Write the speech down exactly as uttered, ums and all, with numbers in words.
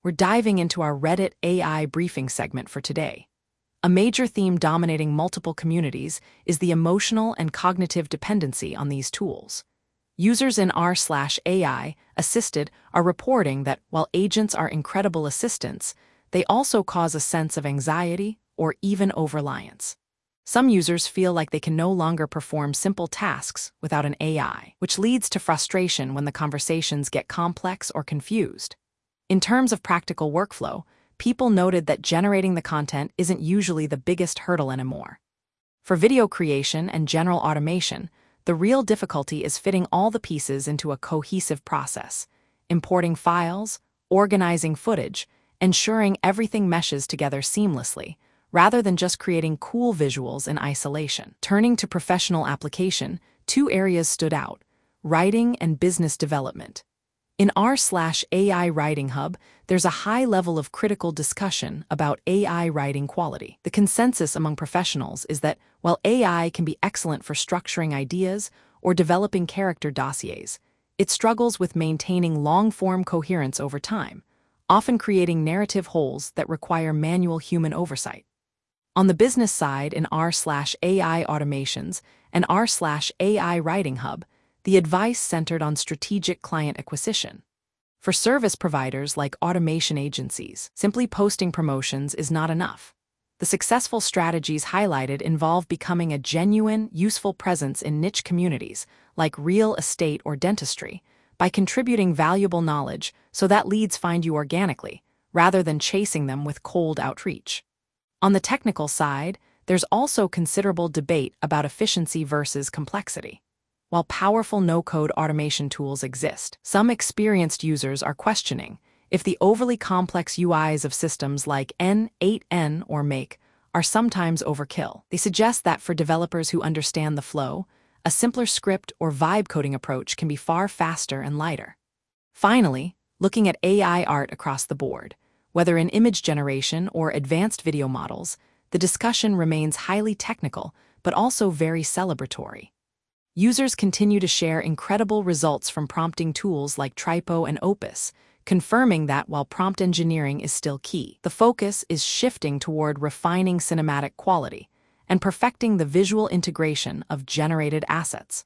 We're diving into our Reddit A I briefing segment for today. A major theme dominating multiple communities is the emotional and cognitive dependency on these tools. Users in r slash A I assisted are reporting that while agents are incredible assistants, they also cause a sense of anxiety or even overreliance. Some users feel like they can no longer perform simple tasks without an A I, which leads to frustration when the conversations get complex or confused. In terms of practical workflow, people noted that generating the content isn't usually the biggest hurdle anymore. For video creation and general automation, the real difficulty is fitting all the pieces into a cohesive process, importing files, organizing footage, ensuring everything meshes together seamlessly, rather than just creating cool visuals in isolation. Turning to professional application, two areas stood out: writing and business development. In r slash A I Writing Hub, there's a high level of critical discussion about A I writing quality. The consensus among professionals is that while A I can be excellent for structuring ideas or developing character dossiers, it struggles with maintaining long-form coherence over time, often creating narrative holes that require manual human oversight. On the business side, in r slash A I Automations and r slash A I Writing Hub, the advice centered on strategic client acquisition. For service providers like automation agencies, simply posting promotions is not enough. The successful strategies highlighted involve becoming a genuine, useful presence in niche communities like real estate or dentistry by contributing valuable knowledge so that leads find you organically, rather than chasing them with cold outreach. On the technical side, there's also considerable debate about efficiency versus complexity. While powerful no-code automation tools exist, some experienced users are questioning if the overly complex U Is of systems like N eight N or Make are sometimes overkill. They suggest that for developers who understand the flow, a simpler script or vibe coding approach can be far faster and lighter. Finally, looking at A I art across the board, whether in image generation or advanced video models, the discussion remains highly technical but also very celebratory. Users continue to share incredible results from prompting tools like Tripo and Opus, confirming that while prompt engineering is still key, the focus is shifting toward refining cinematic quality and perfecting the visual integration of generated assets.